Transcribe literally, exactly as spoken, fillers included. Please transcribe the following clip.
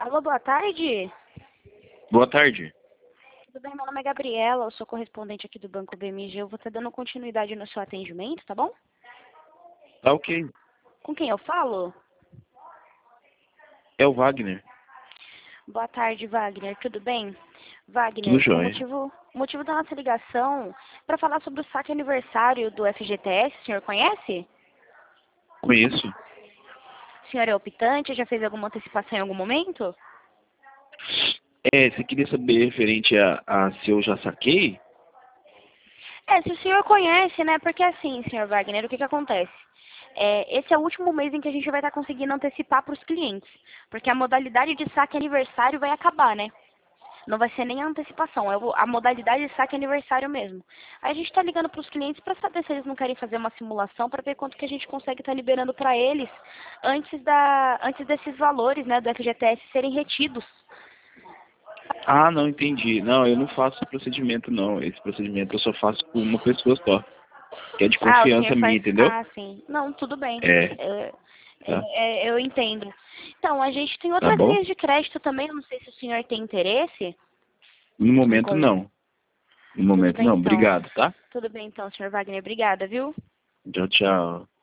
Alô, boa tarde. Boa tarde. Tudo bem? Meu nome é Gabriela, eu sou correspondente aqui do Banco B M G. Eu vou estar dando continuidade no seu atendimento, tá bom? Tá ok. Com quem eu falo? É o Wagner. Boa tarde, Wagner. Tudo bem? Tudo Wagner, o jóia. motivo, o motivo da nossa ligação para falar sobre o saque aniversário do F G T S, o senhor conhece? Conheço. O senhor é optante? Já fez alguma antecipação em algum momento? É, você queria saber referente a, a se eu já saquei? É, se o senhor conhece, né? Porque assim, senhor Wagner, o que que acontece? É, esse é o último mês em que a gente vai estar conseguindo antecipar para os clientes. Porque a modalidade de saque aniversário vai acabar, né? Não vai ser nem a antecipação, é o- a modalidade de saque aniversário mesmo. Aí a gente está ligando para os clientes para saber se eles não querem fazer uma simulação para ver quanto que a gente consegue estar liberando para eles antes, da, antes desses valores, né, do F G T S serem retidos. Ah, não entendi. Não, eu não faço esse procedimento, não. Esse procedimento eu só faço com uma pessoa só. Que é de Ah, o confiança senhor minha, faz. entendeu? Ah, sim. Não, tudo bem. É, É, tá. é, é, eu entendo. Então, a gente tem Tá outras bom? linhas de crédito também. Eu não sei se o senhor tem interesse. No Em momento, con- não. No Tudo momento, bem, não. então. Obrigado, tá? Tudo bem, então, senhor Wagner. Obrigada, viu? Tchau, tchau.